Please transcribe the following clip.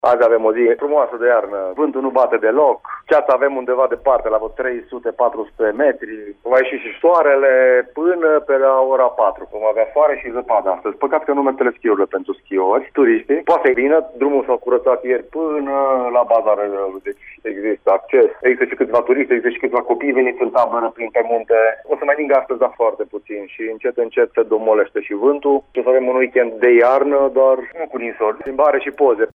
Azi avem o zi frumoasă de iarnă, vântul nu bate deloc, ceața avem undeva departe, la vreo 300-400 metri, va ieși și soarele până pe la ora 4, vom avea soare și zăpadă astăzi. Păcat că nu merg teleschiurile pentru schiori, turiștii, poate să vină, drumul s-a curățat ieri până la baza Răgălului, deci există acces, există și câțiva turiști, există și câțiva copii veniți în tabără prin pe munte, o să mai ningă astăzi, dar foarte puțin și încet se domolește și vântul, o să avem un weekend de iarnă, doar nu cu ninsori, schimbare și poze